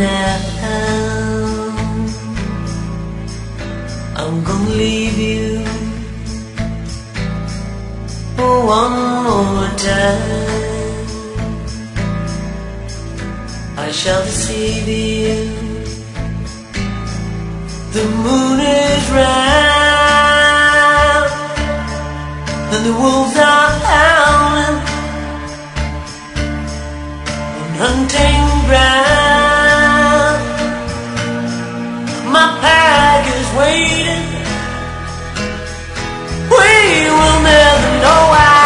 now. I'm gonna leave you for one more time. I shall deceive you. The moon is round and the wolves are howling on hunting ground. My pack is waiting. We will never know why.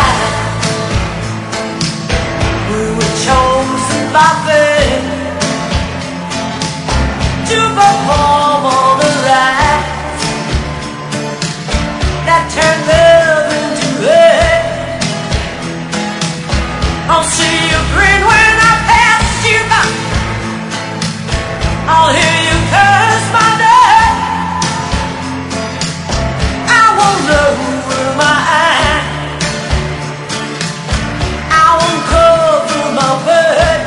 We were chosen by fate to perform all the rites that turn love into hate. I'll see you grin when I pass you by. I'll hear you curse my name. I won't lower my eye. I won't cover my face.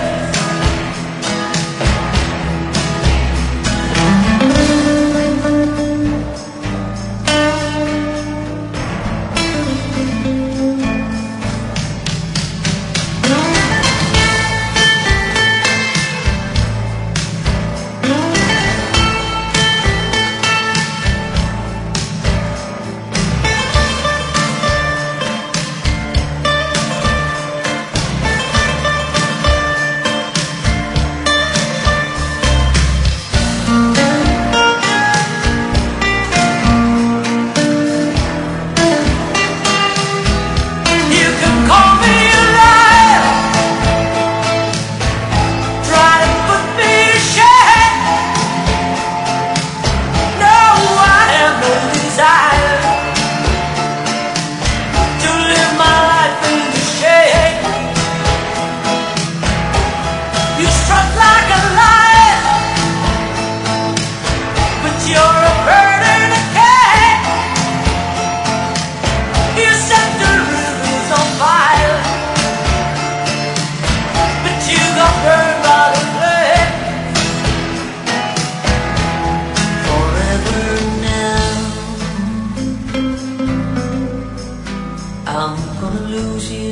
I'm gonna lose you.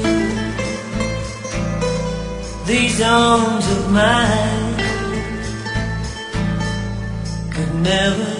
These arms of mine could never